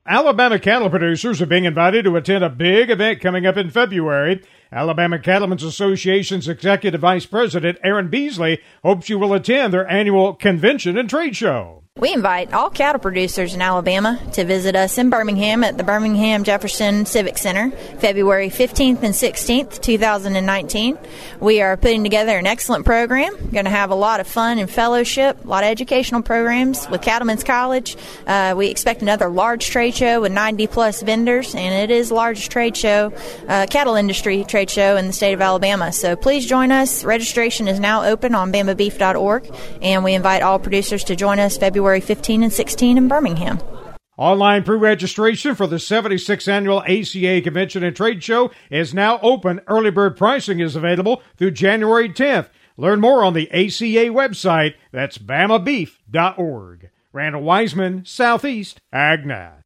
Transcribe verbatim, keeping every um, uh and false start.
Alabama cattle producers are being invited to attend a big event coming up in February. Alabama Cattlemen's Association's Executive Vice President Aaron Beasley hopes you will attend their annual convention and trade show. We invite all cattle producers in Alabama to visit us in Birmingham at the Birmingham Jefferson Civic Center, February fifteenth and sixteenth, two thousand nineteen. We are putting together an excellent program. We're going to have a lot of fun and fellowship, a lot of educational programs with Cattlemen's College. Uh, we expect another large trade show with ninety plus vendors, and it is the largest trade show, uh, cattle industry trade show in the state of Alabama. So please join us. Registration is now open on bama beef dot org, and we invite all producers to join us February fifteenth and sixteenth in Birmingham. Online pre-registration for the seventy-sixth Annual A C A Convention and Trade Show is now open. Early bird pricing is available through January tenth. Learn more on the A C A website. That's bama beef dot org. Randall Wiseman, Southeast AgNet.